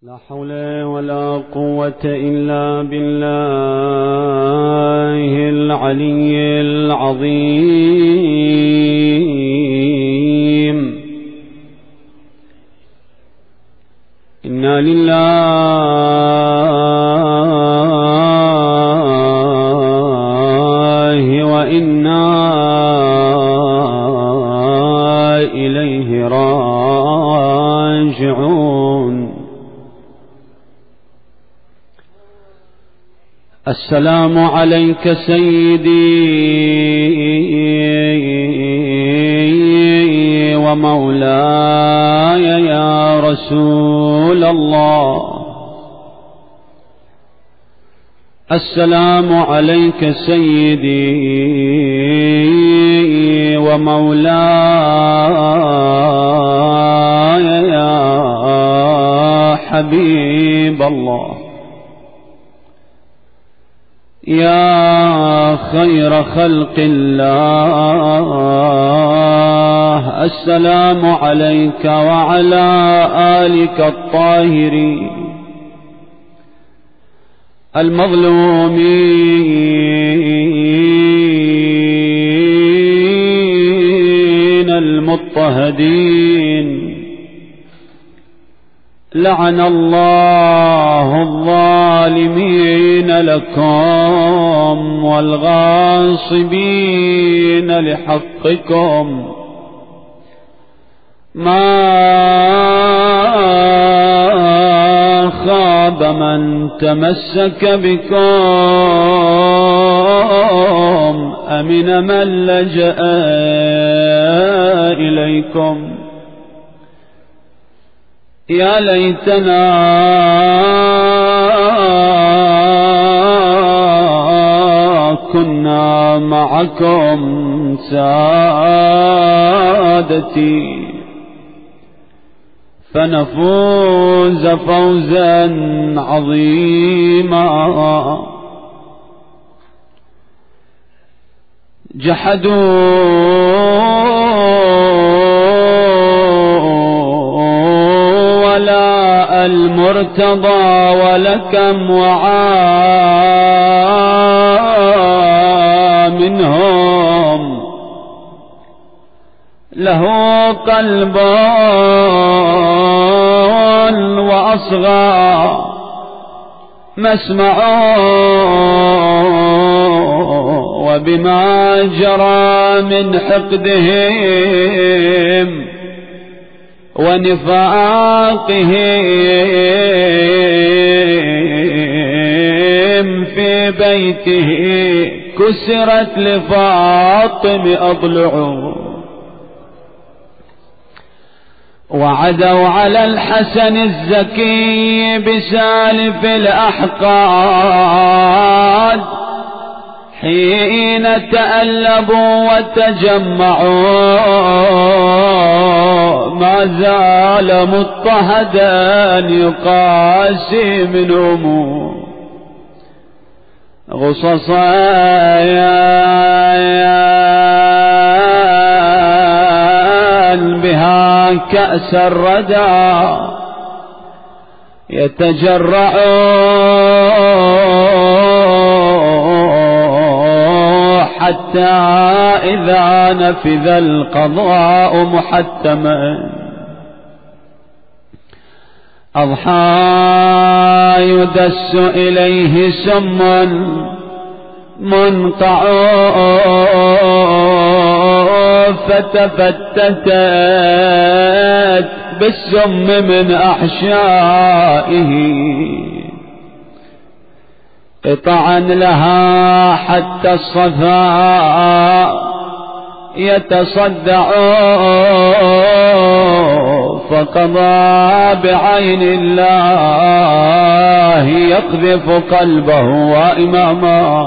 لا حول ولا قوة إلا بالله العلي العظيم. إنا لله وإنا إليه راجعون. السلام عليك سيدي ومولاي يا رسول الله. السلام عليك سيدي ومولاي يا حبيب الله، يا خير خلق الله. السلام عليك وعلى آلك الطاهرين المظلومين المضطهدين. لعن الله الظالمين لكم والغاصبين لحقكم. ما خاب من تمسك بكم، أمن من لجأ إليكم. يا ليتنا كنا معكم سادتي فنفوز فوزا عظيما. جحدوا ولا المرتضى ولكم وعا منهم. له قلب وأصغى مسمع، وبما جرى من حقدهم ونفاقهم في بيته كسرت لفاطم أضلعه. وعدوا على الحسن الزكي بسالف الأحقاد حين تألبوا وتجمعوا. ما زال مضطهدا يقاسي منهم غصصا بها كأس الردى يتجرع، حتى إذا نفذ القضاء محتما أضحى يدس إليه سم منقع، فتفتتت بالسم من أحشائه قطعا لها حتى الصفاء يتصدع. فقضى بعين الله يقذف قلبه وإماما.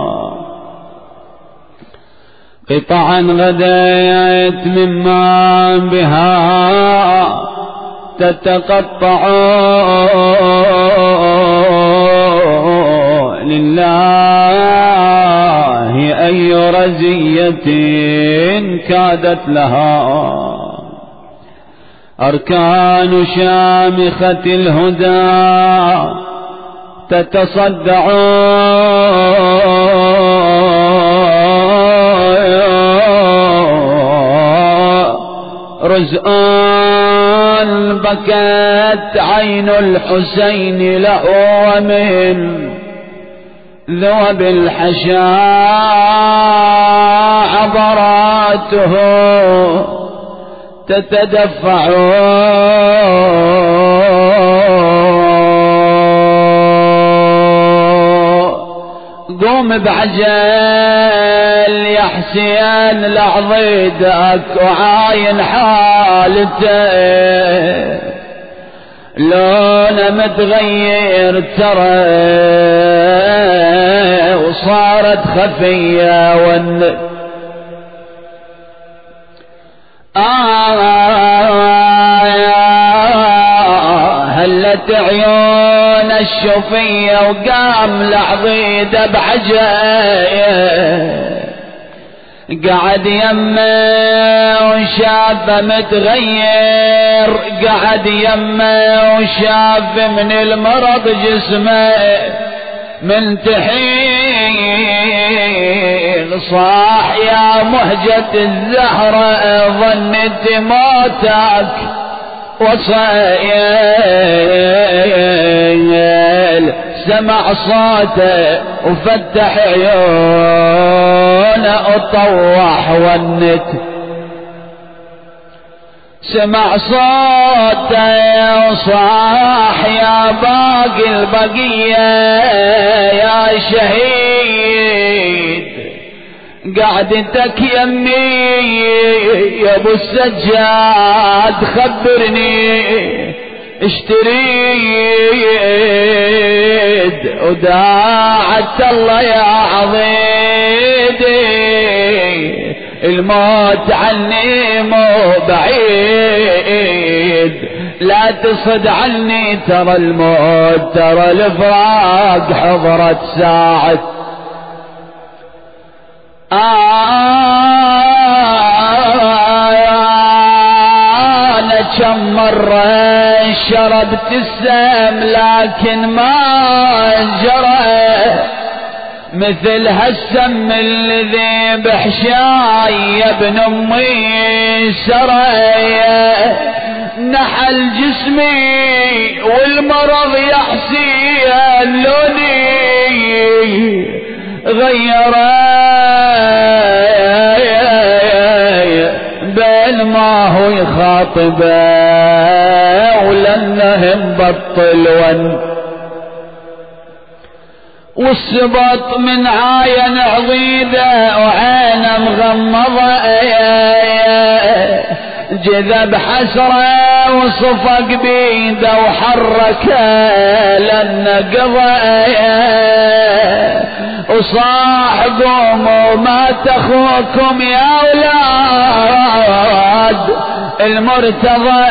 قطعا غديت مما بها تتقطع. لله أي رزية كادت لها أركان شامخة الهدى تتصدع رزءان بكت عين الحسين له ومن ذوب الحشا عبراته تتدفع قوم بعجل يا حسين لعضيدك وعاين حالته لونه متغير ترى وصارت خفية هلت عيون الشوفية وقام لعضيده بعجل قعد يمه وشافه متغير قعد يمه وشاف من المرض جسمه منتحين صاح يا مهجة الزهرة ظنت موتك وصيل سمع صوته وفتح عيونه وطوح ونت سمع صوته وصاح يا باقي البقية يا شهيد قعدتك يمي يا ابو السجاد خبرني اشتريد وداعت الله يا عضيدي الموت عني مو بعيد لا تصد عني ترى الموت ترى الفراق حضرت ساعة أنا كم مرة شربت السم لكن ما جرى مثل هالسم الذي بحشاي يا ابن امي سرى نحل جسمي والمرض يحسين لوني غيره بين ما هو يخاطبه ولانه مبطل والسبط من عاين عضيده وعينه مغمضه جذب حسره وصفق بيده وحرك لانه قضى وصاح قوموا ما تخوكم يا اولاد المرتضى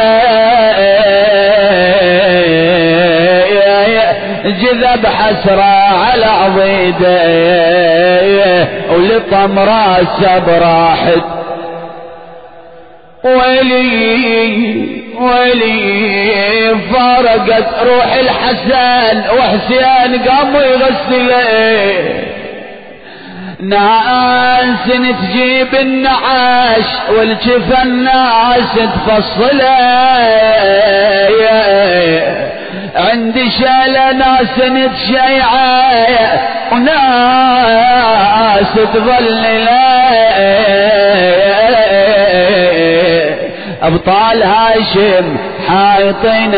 جذب حسره على عضيده ولطم راسه براحت ويلي فارقت روح الحسن وحسين قاموا يغسله ناس تجيب النعاش والجفن ناس تفصله عندي شالة ناس تشيعه وناس تظلله أبطال هاشم حايطين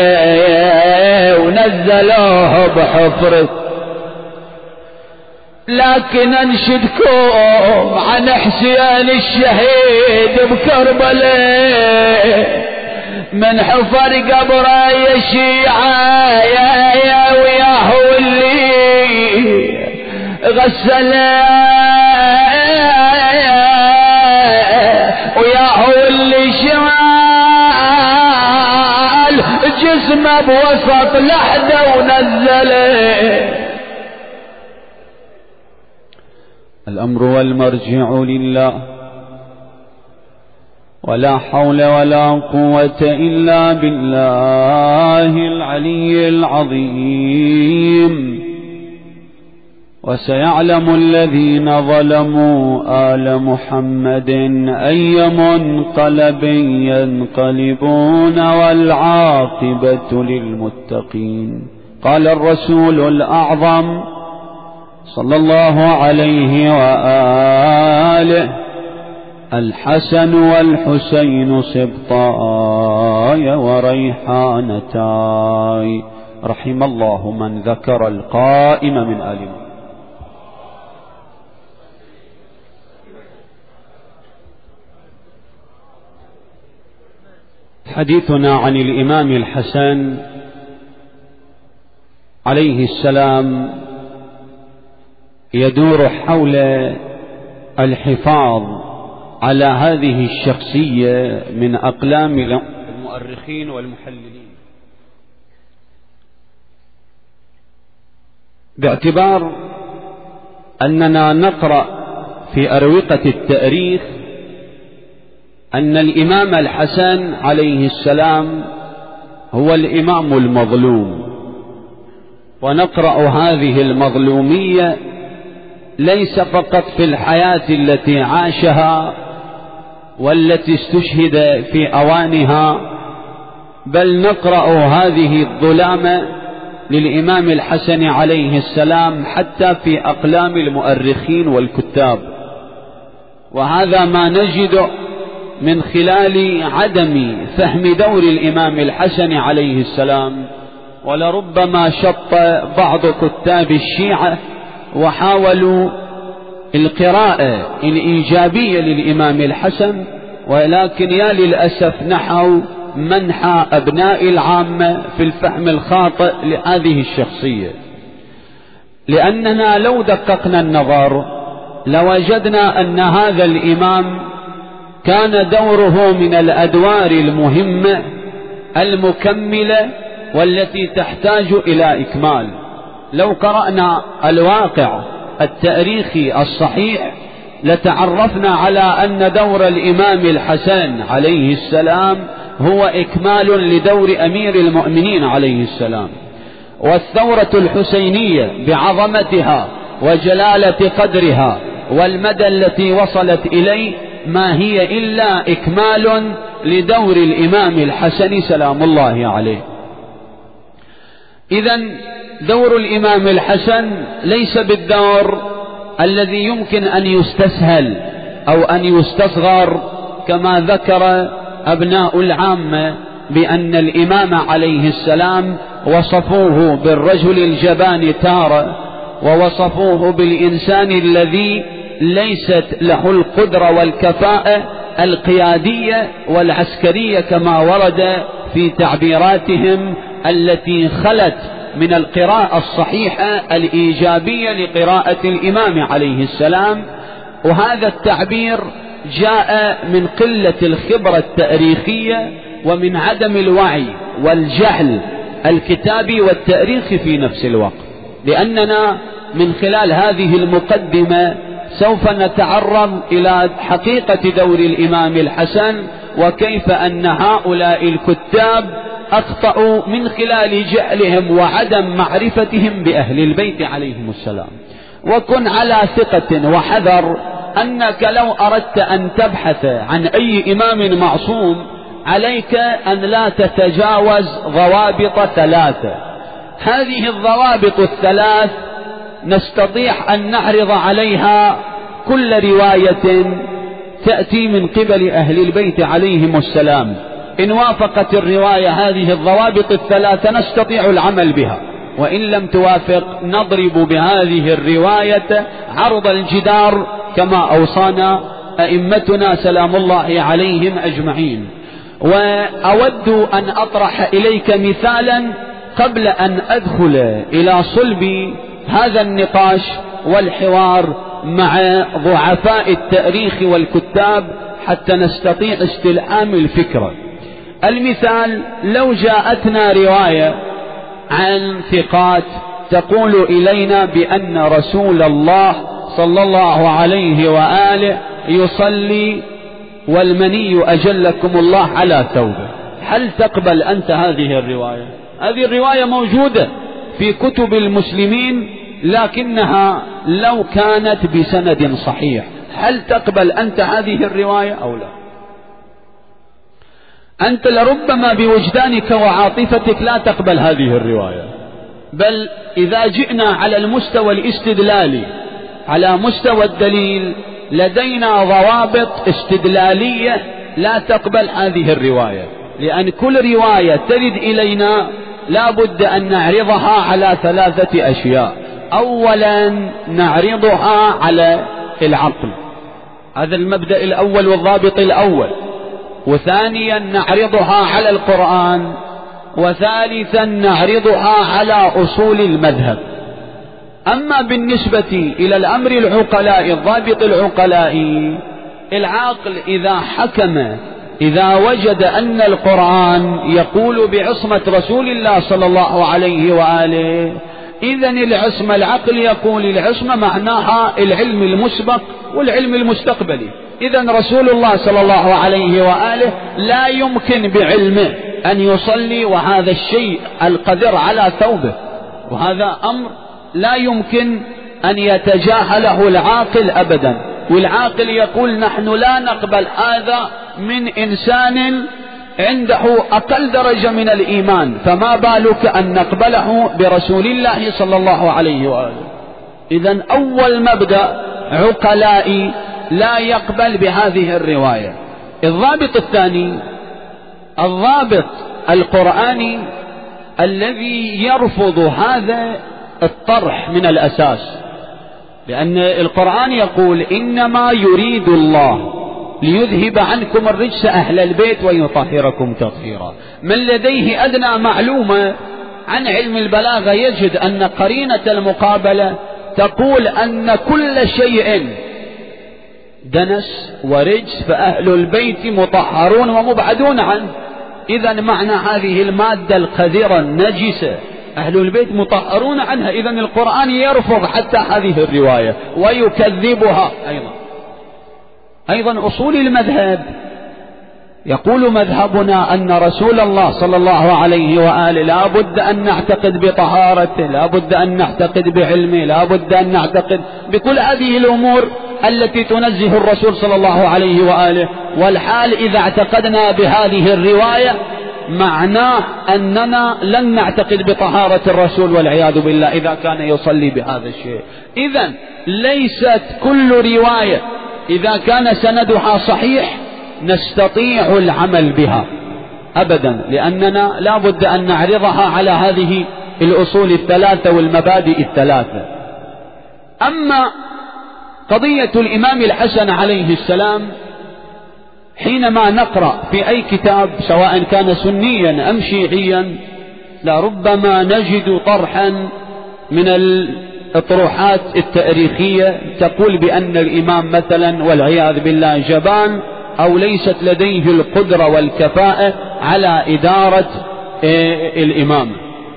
ونزلوه بحفرة لكن انشدكم عن حسين الشهيد بكربلاء من حفر قبره يا شيعة يا وياه اللي غسله وياه اللي شمال جسمه بوسط لحده ونزله. الأمر والمرجع لله ولا حول ولا قوة إلا بالله العلي العظيم. وسيعلم الذين ظلموا آل محمد أي منقلب ينقلبون والعاقبة للمتقين. قال الرسول الأعظم صلى الله عليه وآله: الحسن والحسين سبطاي وريحانتاي. رحم الله من ذكر القائم من آل محمد. حديثنا عن الإمام الحسن عليه السلام يدور حول الحفاظ على هذه الشخصية من أقلام المؤرخين والمحللين، باعتبار أننا نقرأ في أروقة التاريخ أن الإمام الحسن عليه السلام هو الإمام المظلوم، ونقرأ هذه المظلومية ليس فقط في الحياة التي عاشها والتي استشهد في أوانها، بل نقرأ هذه الظلامة للإمام الحسن عليه السلام حتى في أقلام المؤرخين والكتاب. وهذا ما نجد من خلال عدم فهم دور الإمام الحسن عليه السلام. ولربما شط بعض كتاب الشيعة وحاولوا القراءة الإيجابية للإمام الحسن، ولكن يا للأسف نحوا منحى أبناء العامة في الفهم الخاطئ لهذه الشخصية، لأننا لو دققنا النظر لوجدنا أن هذا الإمام كان دوره من الأدوار المهمة المكملة والتي تحتاج إلى إكمال. لو قرأنا الواقع التاريخي الصحيح لتعرفنا على أن دور الإمام الحسن عليه السلام هو إكمال لدور أمير المؤمنين عليه السلام. والثورة الحسينية بعظمتها وجلالة قدرها والمدى التي وصلت إليه ما هي إلا إكمال لدور الإمام الحسن سلام الله عليه. إذن دور الإمام الحسن ليس بالدور الذي يمكن أن يستسهل أو أن يستصغر كما ذكر أبناء العامة بأن الإمام عليه السلام وصفوه بالرجل الجبان تارة، ووصفوه بالإنسان الذي ليست له القدرة والكفاءة القيادية والعسكرية كما ورد في تعبيراتهم التي خلت من القراءة الصحيحة الإيجابية لقراءة الإمام عليه السلام. وهذا التعبير جاء من قلة الخبرة التاريخية ومن عدم الوعي والجهل الكتابي والتاريخي في نفس الوقت، لأننا من خلال هذه المقدمة سوف نتعرض إلى حقيقة دور الإمام الحسن وكيف أن هؤلاء الكتاب أخطأوا من خلال جهلهم وعدم معرفتهم بأهل البيت عليهم السلام. وكن على ثقة وحذر أنك لو أردت أن تبحث عن أي إمام معصوم عليك أن لا تتجاوز ضوابط ثلاثة. هذه الضوابط الثلاث نستطيع أن نعرض عليها كل رواية تأتي من قبل أهل البيت عليهم السلام. إن وافقت الرواية هذه الضوابط الثلاثة نستطيع العمل بها، وإن لم توافق نضرب بهذه الرواية عرض الجدار كما أوصانا أئمتنا سلام الله عليهم أجمعين. وأود أن أطرح إليك مثالا قبل أن أدخل إلى صلب هذا النقاش والحوار مع ضعفاء التاريخ والكتاب حتى نستطيع استلهام الفكرة. المثال: لو جاءتنا رواية عن ثقات تقول إلينا بأن رسول الله صلى الله عليه وآله يصلي والمني أجلكم الله على ثوبه. هل تقبل أنت هذه الرواية؟ هذه الرواية موجودة في كتب المسلمين، لكنها لو كانت بسند صحيح، هل تقبل أنت هذه الرواية أو لا؟ أنت لربما بوجدانك وعاطفتك لا تقبل هذه الرواية، بل إذا جئنا على المستوى الاستدلالي، على مستوى الدليل، لدينا ضوابط استدلالية لا تقبل هذه الرواية، لأن كل رواية ترد إلينا لا بد أن نعرضها على 3 أشياء. أولا نعرضها على العقل، هذا المبدأ الأول والضابط الأول. وثانيا نعرضها على القرآن. وثالثا نعرضها على أصول المذهب. أما بالنسبة إلى الأمر العقلاء، الضابط العقلائي، العاقل إذا حكم، إذا وجد أن القرآن يقول بعصمة رسول الله صلى الله عليه وآله، إذن العصمة، العقل يقول العصمة معناها العلم المسبق والعلم المستقبلي. إذن رسول الله صلى الله عليه وآله لا يمكن بعلمه أن يصلي وهذا الشيء القدر على ثوبه، وهذا أمر لا يمكن أن يتجاهله العاقل أبدا. والعاقل يقول نحن لا نقبل هذا من إنسان عنده أقل درجة من الإيمان، فما بالك أن نقبله برسول الله صلى الله عليه وآله. إذن أول مبدأ عقلائي لا يقبل بهذه الرواية. الضابط الثاني، الضابط القرآني الذي يرفض هذا الطرح من الأساس، لأن القرآن يقول إنما يريد الله ليذهب عنكم الرجس أهل البيت ويطهركم تطهيرا. من لديه أدنى معلومة عن علم البلاغة يجد أن قرينة المقابلة تقول أن كل شيء دنس ورجس فأهل البيت مطهرون ومبعدون عنه. إذن معنى هذه المادة القذرة النجسة أهل البيت مطهرون عنها. إذن القرآن يرفض حتى هذه الرواية ويكذبها. أيضا أصول المذهب يقول مذهبنا أن رسول الله صلى الله عليه وآله لا بد أن نعتقد بطهارته، لا بد أن نعتقد بعلمه، لا بد أن نعتقد بكل هذه الأمور التي تنزه الرسول صلى الله عليه وآله. والحال إذا اعتقدنا بهذه الرواية معناه أننا لن نعتقد بطهارة الرسول والعياذ بالله إذا كان يصلي بهذا الشيء. إذن ليست كل رواية إذا كان سندها صحيح نستطيع العمل بها أبدا، لأننا لا بد أن نعرضها على هذه الأصول 3 والمبادئ 3. أما قضية الإمام الحسن عليه السلام، حينما نقرأ في أي كتاب سواء كان سنيا أم شيعيا لربما نجد طرحا من الأطروحات التاريخية تقول بأن الإمام مثلا والعياذ بالله جبان أو ليست لديه القدرة والكفاءة على إدارة الإمام.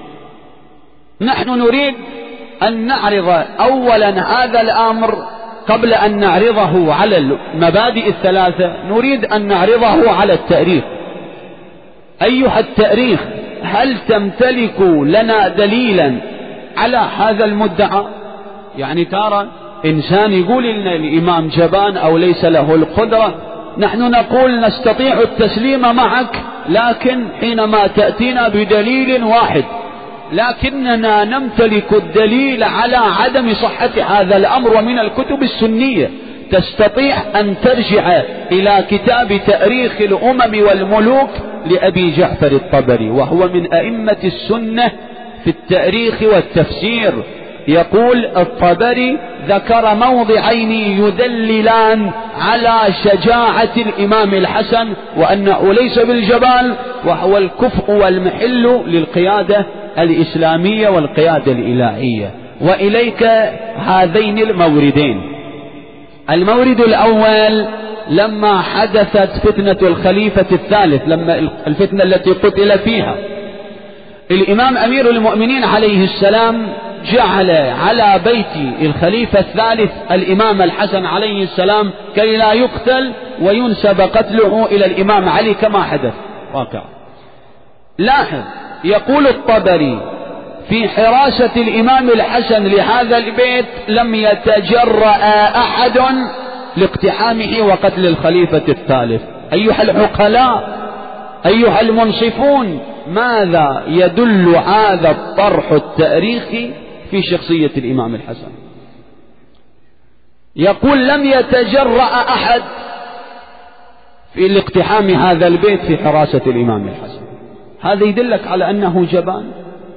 نحن نريد أن نعرض أولا هذا الأمر قبل أن نعرضه على المبادئ 3. نريد أن نعرضه على التاريخ. أيها التاريخ، هل تمتلك لنا دليلا على هذا المدعى؟ يعني ترى إنسان يقول لنا الإمام جبان أو ليس له القدرة، نحن نقول نستطيع التسليم معك، لكن حينما تأتينا بدليل واحد، لكننا نمتلك الدليل على عدم صحة هذا الأمر ومن الكتب السنية. تستطيع أن ترجع إلى كتاب تاريخ الأمم والملوك لأبي جعفر الطبري، وهو من أئمة السنة في التاريخ والتفسير. يقول الطبري ذكر موضعين يدللان على شجاعة الإمام الحسن وأنه ليس بالجبال، وهو الكفء والمحل للقيادة الإسلامية والقيادة الإلهية. وإليك هذين الموردين. المورد الأول لما حدثت فتنة الخليفة الثالث، لما الفتنة التي قتل فيها الإمام أمير المؤمنين عليه السلام، جعل على بيت الخليفة الثالث الإمام الحسن عليه السلام كي لا يقتل وينسب قتله إلى الإمام علي كما حدث واقع. لاحظ، يقول الطبري في حراسة الإمام الحسن لهذا البيت لم يتجرأ أحد لاقتحامه وقتل الخليفة الثالث. أيها العقلاء، أيها المنصفون، ماذا يدل هذا الطرح التاريخي في شخصية الإمام الحسن؟ يقول لم يتجرأ أحد في الاقتحام هذا البيت في حراسة الإمام الحسن. هذا يدلك على أنه جبان.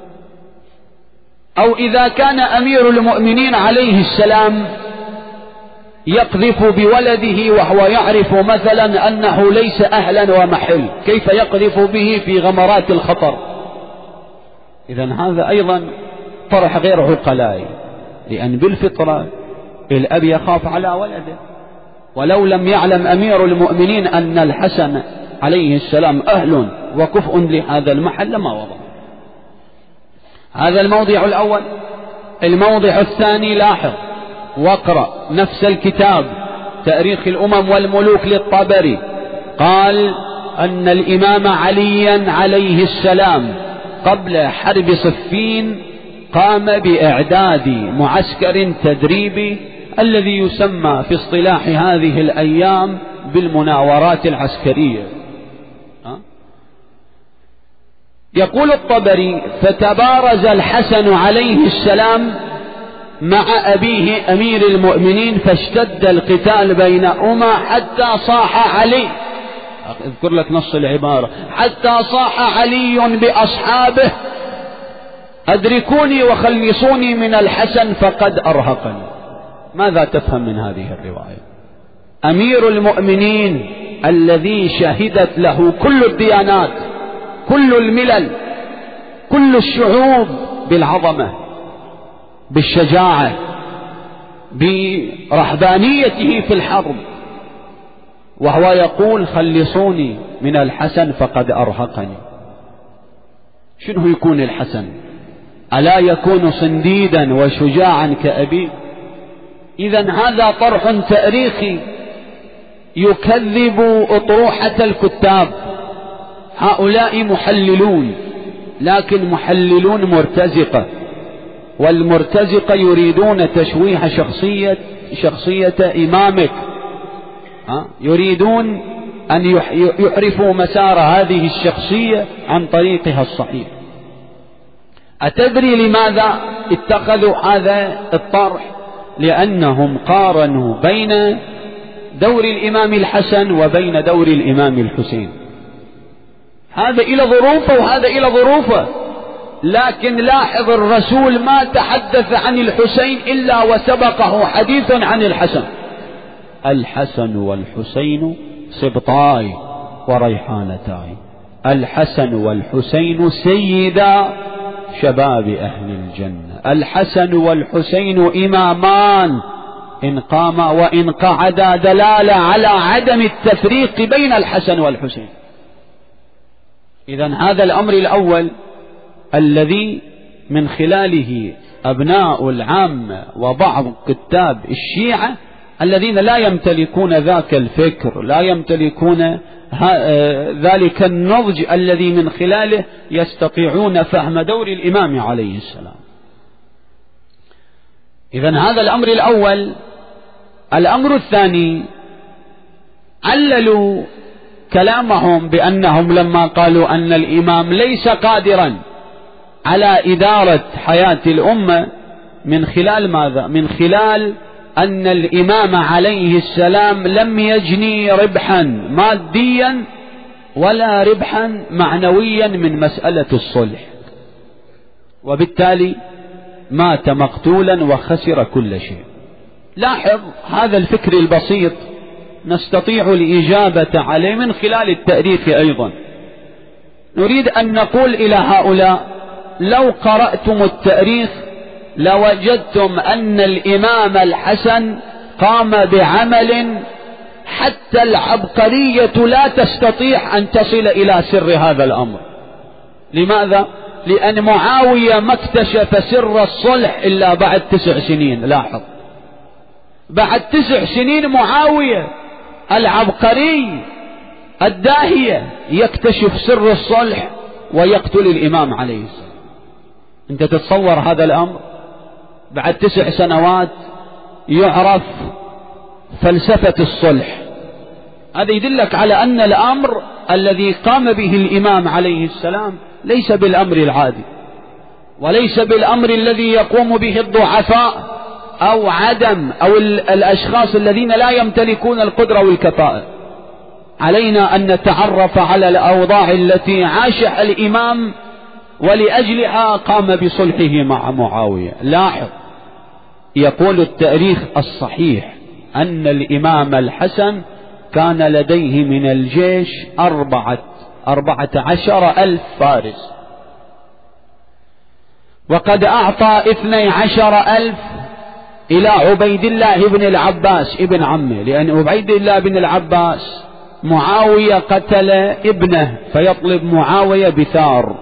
أو إذا كان أمير المؤمنين عليه السلام يقذف بولده وهو يعرف مثلا أنه ليس أهلا ومحل، كيف يقذف به في غمرات الخطر؟ إذن هذا أيضا طرح غير عقلائي، لأن بالفطرة الأب يخاف على ولده، ولو لم يعلم أمير المؤمنين أن الحسن عليه السلام أهل وكفء لهذا المحل لما وضع. هذا الموضع الأول. الموضع الثاني، لاحظ واقرأ نفس الكتاب تاريخ الأمم والملوك للطبري، قال أن الإمام عليا عليه السلام قبل حرب صفين قام بإعداد معسكر تدريبي الذي يسمى في اصطلاح هذه الأيام بالمناورات العسكرية. يقول الطبري: فتبارز الحسن عليه السلام مع أبيه أمير المؤمنين فاشتد القتال بينهما حتى صاح علي، اذكر لك نص العبارة، حتى صاح علي بأصحابه: أدركوني وخلصوني من الحسن فقد أرهقني. ماذا تفهم من هذه الرواية؟ أمير المؤمنين الذي شهدت له كل الديانات، كل الملل، كل الشعوب بالعظمة، بالشجاعة، برهبانيته في الحرب، وهو يقول: خلصوني من الحسن فقد أرهقني. شنو يكون الحسن؟ ألا يكون صنديدا وشجاعا كأبيه؟ إذن هذا طرح تاريخي يكذب أطروحة الكتاب. هؤلاء محللون، لكن محللون مرتزقة، والمرتزقة يريدون تشويه شخصية إمامك، يريدون أن يعرفوا مسار هذه الشخصية عن طريقها الصحيح. أتدري لماذا اتخذوا هذا الطرح؟ لأنهم قارنوا بين دور الإمام الحسن وبين دور الإمام الحسين. هذا إلى ظروفه وهذا إلى ظروفه، لكن لاحظ الرسول ما تحدث عن الحسين إلا وسبقه حديث عن الحسن. الحسن والحسين سبطاي وريحانتاي، الحسن والحسين سيدا شباب أهل الجنة، الحسن والحسين إمامان إن قام وإن قعدا، دلالة على عدم التفريق بين الحسن والحسين. إذن هذا الأمر الأول الذي من خلاله أبناء العامة وبعض كتاب الشيعة الذين لا يمتلكون ذاك الفكر، لا يمتلكون ذلك النضج الذي من خلاله يستطيعون فهم دور الإمام عليه السلام. إذن هذا الأمر الأول. الأمر الثاني، عللوا كلامهم بأنهم لما قالوا أن الإمام ليس قادرا على إدارة حياة الأمة من خلال ماذا؟ من خلال أن الإمام عليه السلام لم يجني ربحا ماديا ولا ربحا معنويا من مسألة الصلح، وبالتالي مات مقتولا وخسر كل شيء. لاحظ هذا الفكر البسيط نستطيع الإجابة عليه من خلال التاريخ أيضا. نريد أن نقول إلى هؤلاء: لو قرأتم التاريخ لوجدتم أن الإمام الحسن قام بعمل حتى العبقرية لا تستطيع أن تصل إلى سر هذا الأمر. لماذا؟ لأن معاوية ما اكتشف سر الصلح إلا بعد 9 سنين. لاحظ، بعد 9 سنين معاوية العبقري الداهية يكتشف سر الصلح ويقتل الإمام عليه السلام. أنت تتصور هذا الأمر؟ بعد 9 سنوات يعرف فلسفة الصلح. هذا يدلك على أن الأمر الذي قام به الإمام عليه السلام ليس بالأمر العادي، وليس بالأمر الذي يقوم به الضعفاء أو الأشخاص الذين لا يمتلكون القدرة والكفاءة. علينا أن نتعرف على الأوضاع التي عاشها الإمام ولأجلها قام بصلحه مع معاوية. لاحظ، يقول التاريخ الصحيح أن الإمام الحسن كان لديه من الجيش 14,000 فارس، وقد أعطى 12,000 إلى عبيد الله بن العباس ابن عمه، لأن عبيد الله بن العباس معاوية قتل ابنه فيطلب معاوية بثار.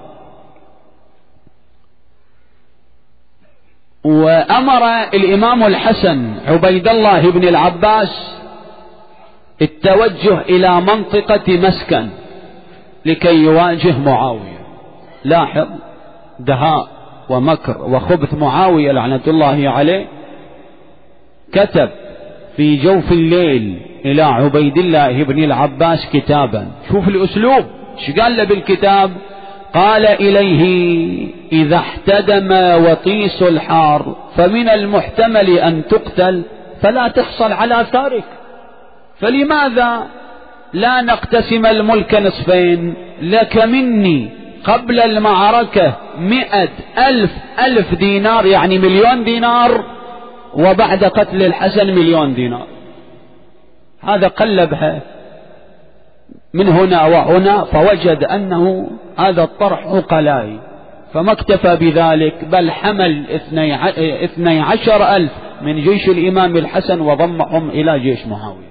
وأمر الإمام الحسن عبيد الله بن العباس التوجه إلى منطقة مسكن لكي يواجه معاوية. لاحظ دهاء ومكر وخبث معاوية لعنة الله عليه. كتب في جوف الليل إلى عبيد الله بن العباس كتابا. شوف الأسلوب، ايش قال له بالكتاب؟ قال إليه: إذا احتدم وطيس الحار فمن المحتمل أن تقتل فلا تحصل على ثارك، فلماذا لا نقتسم الملك نصفين؟ لك مني قبل المعركة 100,000 دينار، يعني 1,000,000 دينار، وبعد قتل الحسن 1,000,000 دينار. هذا قلبها من هنا وهنا، فوجد أنه هذا الطرح عقلائي، فما اكتفى بذلك، بل حمل 12,000 من جيش الإمام الحسن وضمهم إلى جيش معاوية.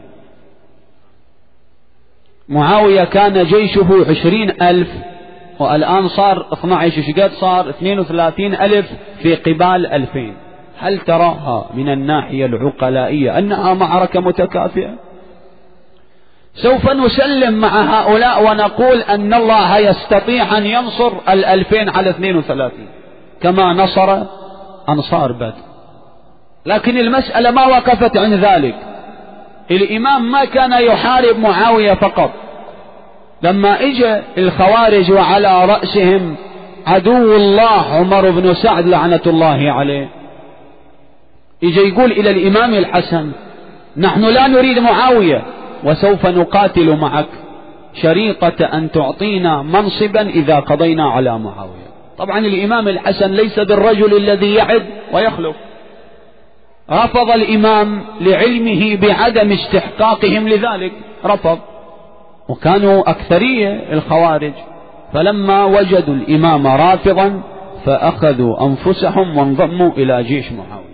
معاوية كان جيشه 20,000 والآن صار 12، شقد صار 32,000 في قبال 2000. هل تراها من الناحية العقلائية أنها معركة متكافئة؟ سوف نسلم مع هؤلاء ونقول أن الله يستطيع أن ينصر 2000 على 32 كما نصر أنصار بدر. لكن المسألة ما وقفت عند ذلك. الإمام ما كان يحارب معاوية فقط. لما اجى الخوارج وعلى رأسهم عدو الله عمر بن سعد لعنة الله عليه، اجى يقول إلى الإمام الحسن: نحن لا نريد معاوية وسوف نقاتل معك، شريطة أن تعطينا منصبا إذا قضينا على معاوية. طبعا الإمام الحسن ليس بالرجل الذي يعد ويخلف. رفض الإمام لعلمه بعدم استحقاقهم لذلك، رفض، وكانوا أكثرية الخوارج. فلما وجدوا الإمام رافضا فأخذوا أنفسهم وانضموا إلى جيش معاوية.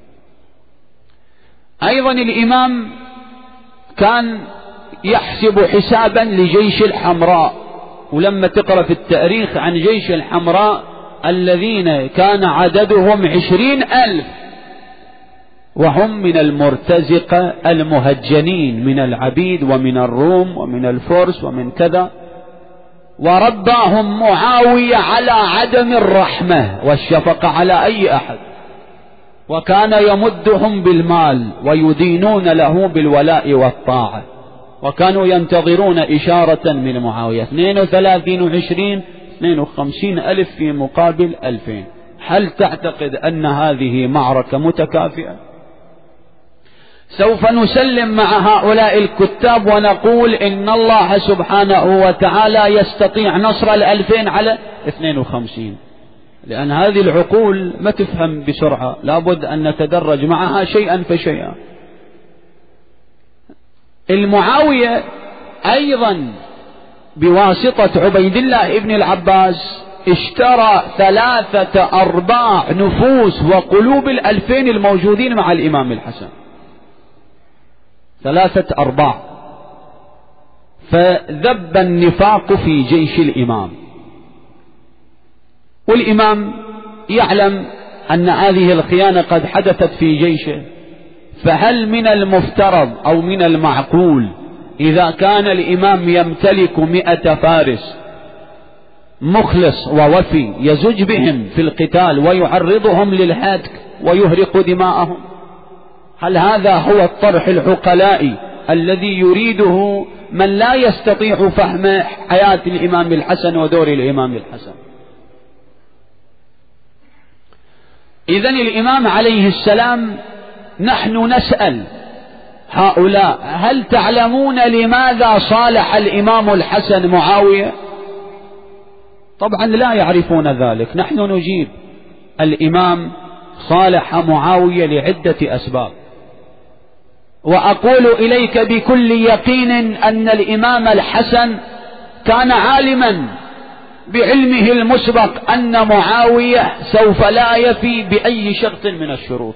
أيضا الإمام كان يحسب حسابا لجيش الحمراء، ولما تقرأ في التاريخ عن جيش الحمراء الذين كان عددهم 20,000 وهم من المرتزقة المهجنين من العبيد ومن الروم ومن الفرس ومن كذا، ورباهم معاوية على عدم الرحمة والشفقة على أي أحد، وكان يمدهم بالمال ويدينون له بالولاء والطاعة، وكانوا ينتظرون إشارة من معاوية. 32 و20 52,000 في مقابل 2000. هل تعتقد أن هذه معركة متكافئة؟ سوف نسلم مع هؤلاء الكتاب ونقول إن الله سبحانه وتعالى يستطيع نصر 2000 على 52، لأن هذه العقول ما تفهم بسرعة، لابد أن نتدرج معها شيئا فشيئا. المعاوية أيضا بواسطة عبيد الله ابن العباس اشترى 3/4 نفوس وقلوب 2000 الموجودين مع الإمام الحسن، 3/4. فذب النفاق في جيش الإمام. والإمام يعلم أن هذه الخيانة قد حدثت في جيشه، فهل من المفترض أو من المعقول إذا كان الإمام يمتلك 100 فارس مخلص ووفي يزج بهم في القتال ويعرضهم للهتك ويهرق دماءهم، هل هذا هو الطرح العقلائي الذي يريده من لا يستطيع فهم حياة الإمام الحسن ودور الإمام الحسن؟ إذن الإمام عليه السلام نحن نسأل هؤلاء: هل تعلمون لماذا صالح الإمام الحسن معاوية؟ طبعا لا يعرفون ذلك. نحن نجيب: الإمام صالح معاوية لعدة أسباب، وأقول إليك بكل يقين أن الإمام الحسن كان عالما بعلمه المسبق أن معاوية سوف لا يفي بأي شرط من الشروط،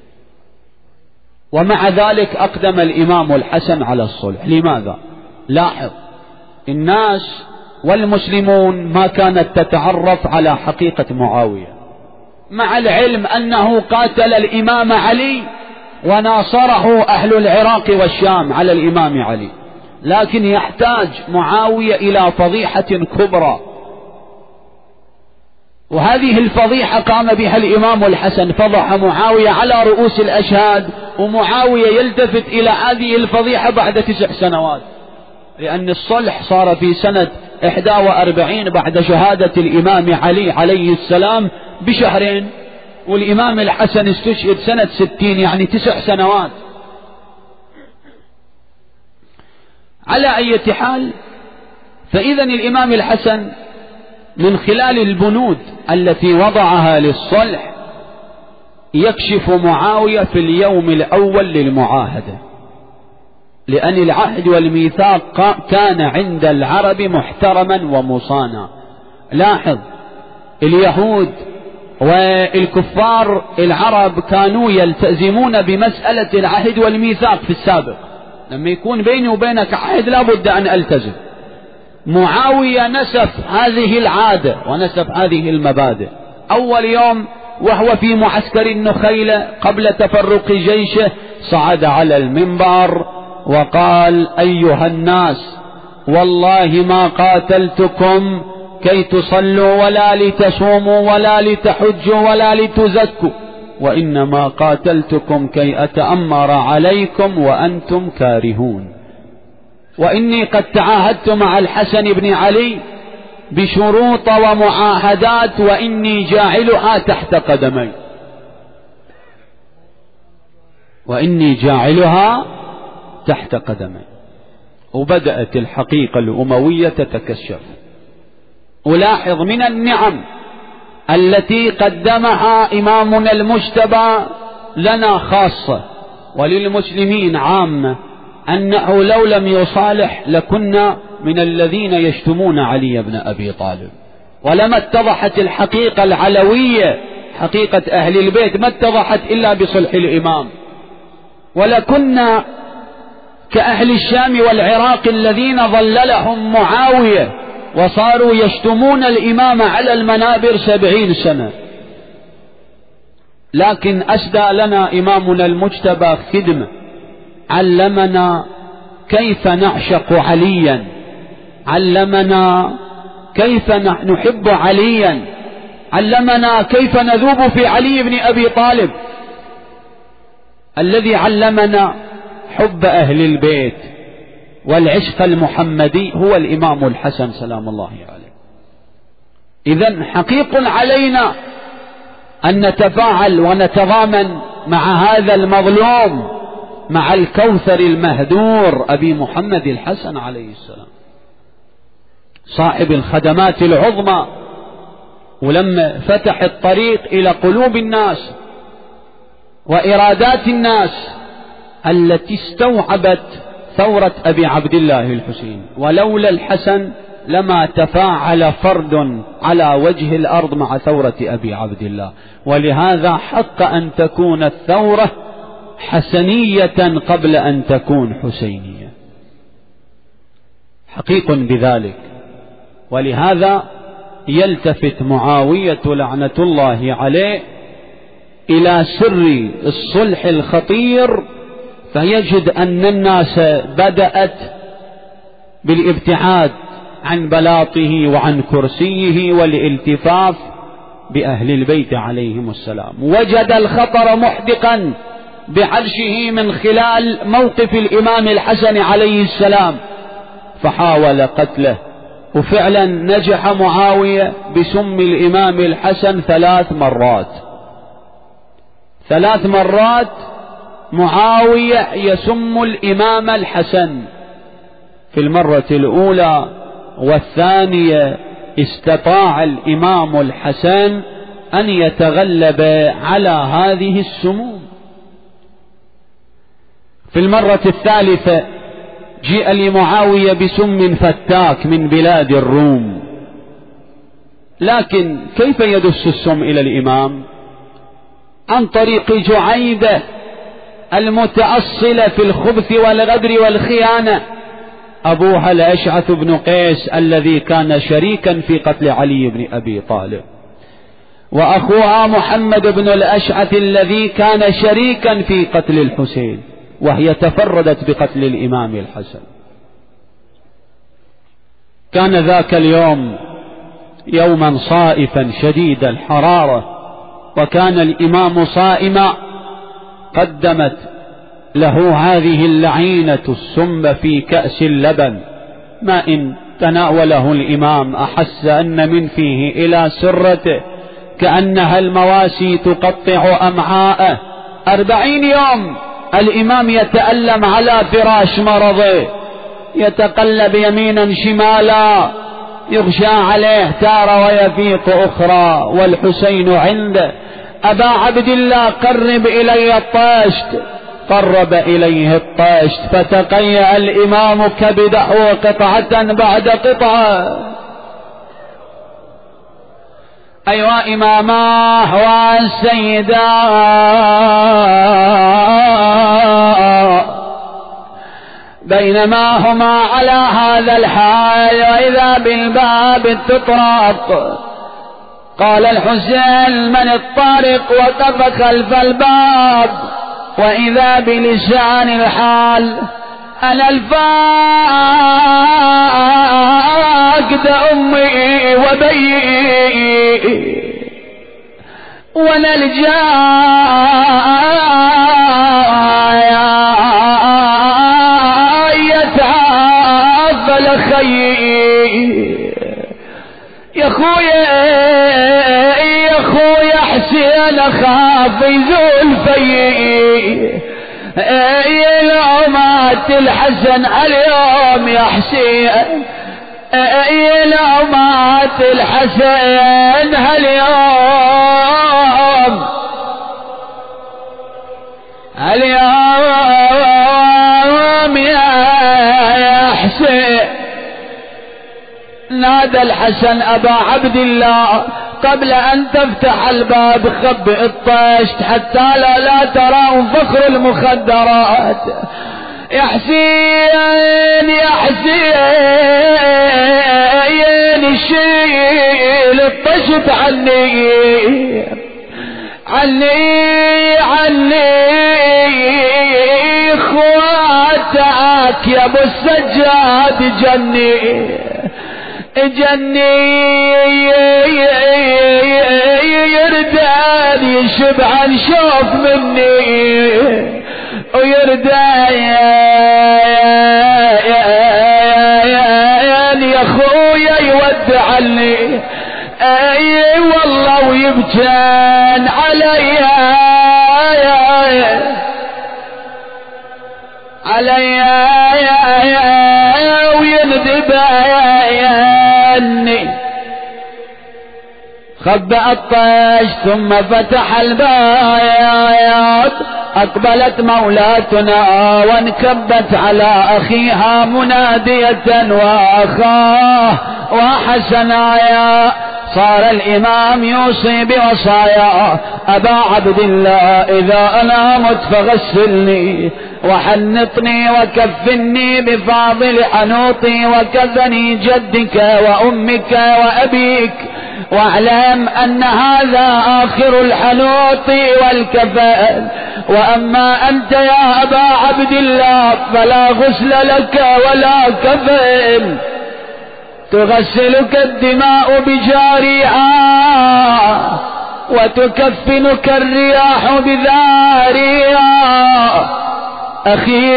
ومع ذلك أقدم الإمام الحسن على الصلح. لماذا؟ لاحظ، الناس والمسلمون ما كانت تتعرف على حقيقة معاوية، مع العلم أنه قاتل الإمام علي وناصره أهل العراق والشام على الإمام علي، لكن يحتاج معاوية إلى فضيحة كبرى، وهذه الفضيحة قام بها الإمام الحسن، فضح معاوية على رؤوس الأشهاد، ومعاوية يلتفت إلى هذه الفضيحة بعد 9 سنوات، لأن الصلح صار في سنة 41 بعد شهادة الإمام علي عليه السلام بشهرين، والإمام الحسن استشهد سنة 60، يعني 9 سنوات. على أي حال، فإذا الإمام الحسن من خلال البنود التي وضعها للصلح يكشف معاوية في اليوم الأول للمعاهدة، لأن العهد والميثاق كان عند العرب محترما ومصانا. لاحظ، اليهود والكفار العرب كانوا يلتزمون بمسألة العهد والميثاق في السابق، لما يكون بيني وبينك عهد لا بد أن ألتزم. معاوية نسف هذه العادة ونسف هذه المبادئ. أول يوم وهو في معسكر النخيلة قبل تفرق جيشه صعد على المنبر وقال: أيها الناس، والله ما قاتلتكم كي تصلوا ولا لتصوموا ولا لتحجوا ولا لتزكوا، وإنما قاتلتكم كي أتأمر عليكم وأنتم كارهون، وإني قد تعاهدت مع الحسن بن علي بشروط ومعاهدات، وإني جاعلها تحت قدمي، وإني جاعلها تحت قدمي. وبدأت الحقيقة الأموية تتكشف. ألاحظ من النعم التي قدمها إمامنا المجتبى لنا خاصة وللمسلمين عامة، أنه لو لم يصالح لكنا من الذين يشتمون علي بن أبي طالب، ولما اتضحت الحقيقة العلوية، حقيقة أهل البيت، ما اتضحت إلا بصلح الإمام، ولكنا كأهل الشام والعراق الذين ظللهم معاوية وصاروا يشتمون الإمام على المنابر 70 سنة. لكن أسدى لنا إمامنا المجتبى خدمة، علمنا كيف نعشق عليا، علمنا كيف نحب عليا، علمنا كيف نذوب في علي بن أبي طالب. الذي علمنا حب أهل البيت والعشق المحمدي هو الإمام الحسن سلام الله عليه. إذن حقيق علينا أن نتفاعل ونتضامن مع هذا المظلوم، مع الكوثر المهدور أبي محمد الحسن عليه السلام، صاحب الخدمات العظمى، ولما فتح الطريق إلى قلوب الناس وإرادات الناس التي استوعبت ثورة أبي عبد الله الحسين. ولولا الحسن لما تفاعل فرد على وجه الأرض مع ثورة أبي عبد الله، ولهذا حق أن تكون الثورة حسنية قبل أن تكون حسينية، حقيق بذلك. ولهذا يلتفت معاوية لعنة الله عليه إلى سر الصلح الخطير، فيجد أن الناس بدأت بالابتعاد عن بلاطه وعن كرسيه والالتفاف بأهل البيت عليهم السلام. وجد الخطر محدقا بعرشه من خلال موقف الإمام الحسن عليه السلام، فحاول قتله، وفعلا نجح معاوية بسم الإمام الحسن 3 مرات. 3 مرات معاوية يسم الإمام الحسن. في المرة الأولى والثانية استطاع الإمام الحسن أن يتغلب على هذه السموم. في المرة الثالثة جاء لمعاوية بسم فتاك من بلاد الروم، لكن كيف يدس السم إلى الإمام؟ عن طريق جعيدة المتأصلة في الخبث والغدر والخيانة، أبوها الأشعث بن قيس الذي كان شريكا في قتل علي بن أبي طالب، وأخوها محمد بن الأشعث الذي كان شريكا في قتل الحسين، وهي تفردت بقتل الإمام الحسن. كان ذاك اليوم يوما صائفا شديد الحرارة، وكان الإمام صائما. قدمت له هذه اللعينة السم في كأس اللبن، ما إن تناوله الإمام أحس أن من فيه إلى سرته كأنها المواسي تقطع أمعاءه. 40 يوم الإمام يتألم على فراش مرضه، يتقلب يمينا شمالا، يغشى عليه تارة ويفيق أخرى، والحسين عنده. أبا عبد الله قرب إلي الطشت، قرب إليه الطشت، فتقيأ الإمام كبده قطعة بعد قطعة. أيها إماماه والسيدا، بينما هما على هذا الحال وإذا بالباب تطرق، قال الحسين: من الطارق؟ وقف خلف الباب، وإذا بلسان الحال: أنا الفاقد أمي وبيي، وأنا يتعافى لخيي. يا خويا حسين أخاف يزول فيي، لو مات الحسن اليوم يا حسين، لو مات الحسن اليوم يا حسين. نادى الحسن أبا عبد الله: قبل أن تفتح الباب خبئ الطشت حتى لا ترى فخر المخدرات. يا حسين يا حسين، شيل الطشت عني خواتك يا ابو السجاد، جني يردان يشبع شوف مني، ويردان يا خويا يودعني، اي والله ويبكان عليا ويندبني. خبأ الطش ثم فتح الباب، أقبلت مولاتنا وانكبت على أخيها منادية: وأخاه وحسنايا. صار الإمام يوصي بوصايا: أبا عبد الله، إذا أنا مت فغسلني وحنطني وكفني بفاضل حنوطي وكفني جدك وأمك وأبيك واعلم أن هذا آخر الحنوط والكفن، وأما أنت يا أبا عبد الله فلا غسل لك ولا كفن، تغسلك الدماء بجارها وتكفنك الرياح بذارها. أخي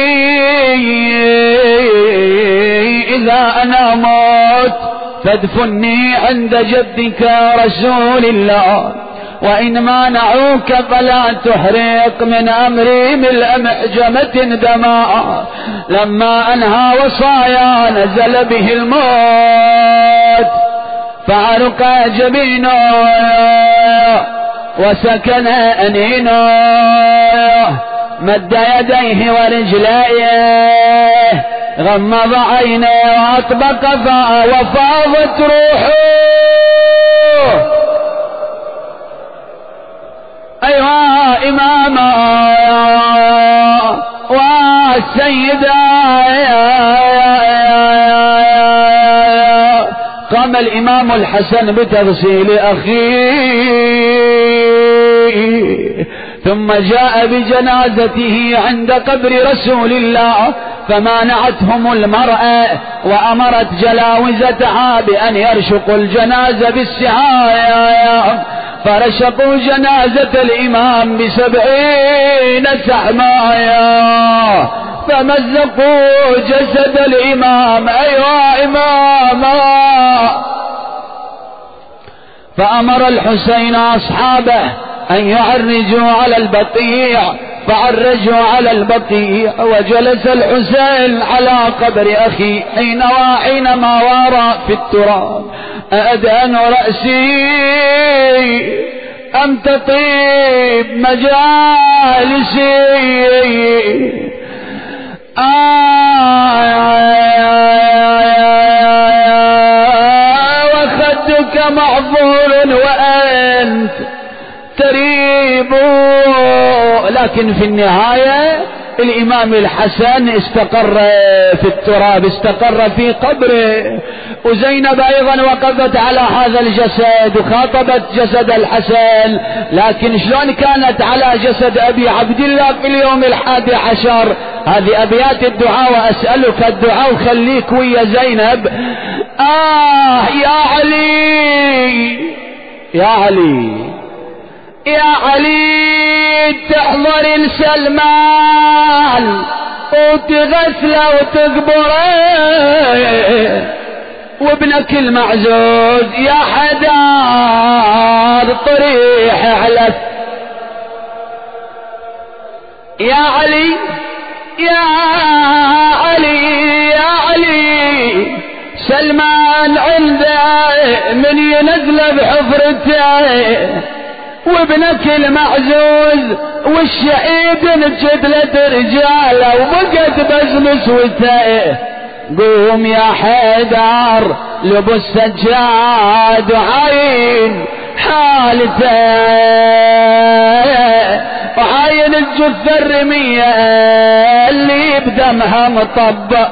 إذا أنا مت فادفني عند جدك رسول الله، وإن مانعوك فلا تحرق من أمري ملء محجمة دماء. لما أنهى وصايا نزل به الموت فعرق جبينه وسكن أنينه، مد يديه ورجليه، غمض عينيه وأطبق فاه وفاضت روحه. أيها إماما والسيدة، قام الإمام الحسن بتغسيل أخيه، ثم جاء بجنازته عند قبر رسول الله، فمانعتهم المرأة وأمرت جلاوزتها بأن يرشقوا الجنازة بالسعاية، فرشقوا جنازة الإمام ب70 سحمايا، فمزقوا جسد الإمام. أيها إماما، فأمر الحسين أصحابه أن يعرجوا على البقيع، فعرجوا على البقيع، وجلس الحسين على قبر أخي حينما وارى في التراب. أدهن رأسي أم تطيب مجالسي؟ وخدك معذور وأنت تريب. لكن في النهاية الإمام الحسن استقر في التراب، استقر في قبره. وزينب أيضا وقفت على هذا الجسد وخاطبت جسد الحسن، لكن شلون كانت على جسد أبي عبد الله في اليوم 11؟ هذه أبيات الدعاء، وأسألك الدعاء وخليك ويا زينب. يا علي يا علي يا علي، تحضر السلمان وتغسله وتقبره، وابنك المعزوز يا حدار طريح على. يا علي يا علي يا علي، سلمان عنده من ينزل بحفرته، وابنك المعزوز والشهيد انجدلت رجاله وبقت بس نسوته. قوم يا حيدر لبس سجاد وعاين حالته، وعاين الجثة الرمية اللي بدمها مطبق.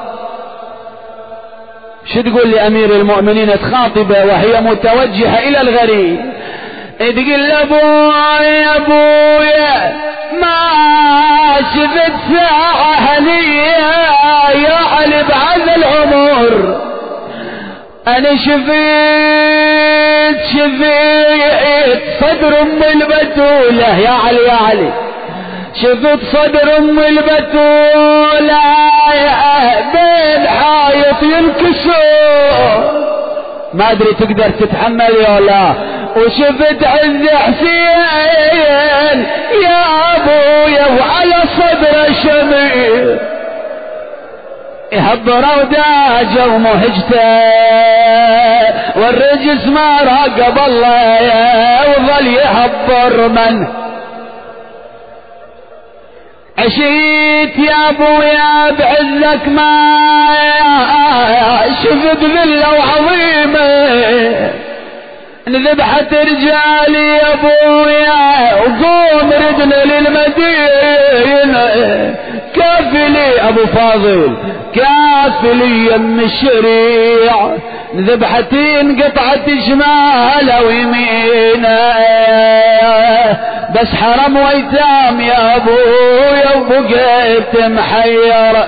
شو تقول لأمير المؤمنين تخاطبه وهي متوجهة إلى الغريب؟ تقول ابويا ابويا ما شفت ساعة هنية يا علي بعد العمر، انا شفت صدر ام البتولة. يا علي يا علي، شفت صدر ام البتولة بين حايط ينكسر، ما ادري تقدر تتحمل يا لا. وشفت عز حسين يا ابويا وعلى صدر شمير، يهبر وداجه ومهجته، والرجس ما راقب الله وظل يهبر من. عشيت يا ابويا بعزك ما شفت ذله وعظيمه، انذبحت رجالي يا ابويا وقوم ردنا للمدينة، كافلي أبو فاضل كافلي يم الشريع ذبحتين قطعة شمال ويمينه بس حرم ويتام يا ابويا وبقيت محير.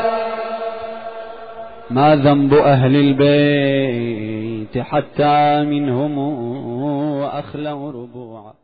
ما ذنب أهل البيت حتى منهم أخلوا ربوعا.